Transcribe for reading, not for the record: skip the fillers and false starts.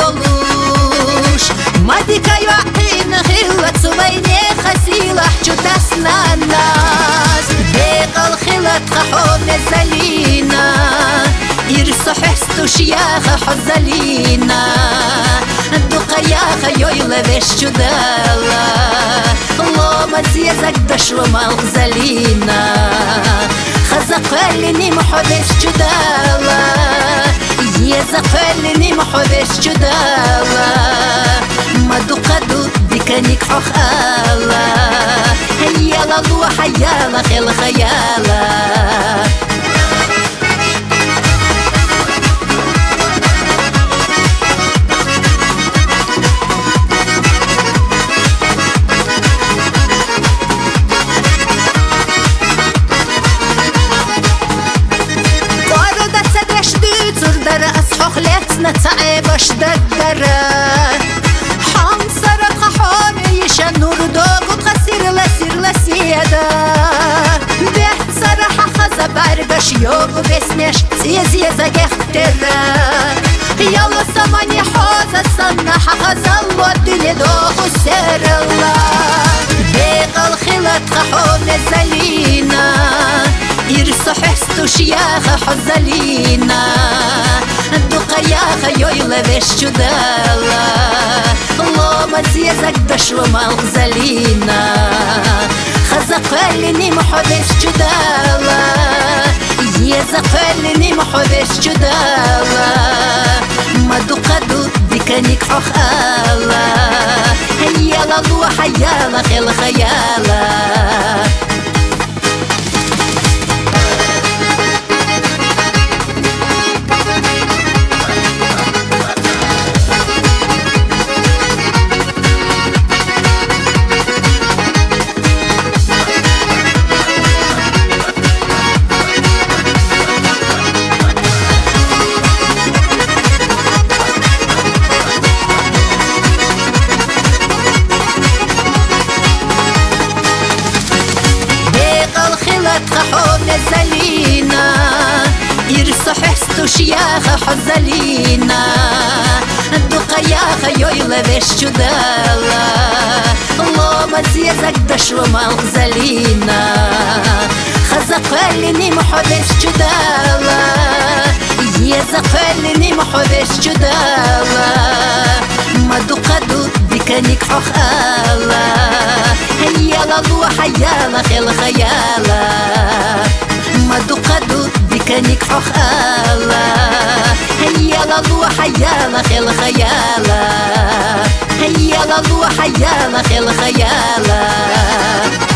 יולוש מדיקאי ועין חילת סובייני חסילח צ'וטס ננס בכל חילת חחון נזלינה עיר סוחסטו שיחה חזלינה דוקייך יוי לבש צ'ודלה לא מזיזק דשו מלחזלינה חזקלני מחודש צ'ודלה يزقلني محبش جدالا ما دقدو ديكنيك حخالا هيا لالو حيالا خيل خيالا نتعبش ددرة حام سرق حامي شنور دوغ تخسير لسير لسيادة بيت سرح خزا برقش يوغ بسنش سيزي زاق اخترة يلا سماني حوزة صنح خزا الودني دوغ سر الله بيغ الخلط خحون زلينا يرسو حستو شياخ حزلينا دقياخ يوي لبش جدالا الله مزيزك دشو مالغزلينا خزقلني محبش جدالا يزقلني محبش جدالا ما دقدو ديكنيك حخالا هيا لالو حيالا خيل خيالا زلينا يرسو حستو شياخ حزلينا دقياخ يوي لبش جدالا الله مزيزك دشو مالغزلينا خزقلني محبش جدالا يزقلني محبش جدالا ما دقدو ديكنيك حخالا هيا لالو حيالا خيل خيالا ما دقدو ديكنيك حخالا هيا لالو حيالا خيل خيالا هيا لالو حيالا خيل خيالا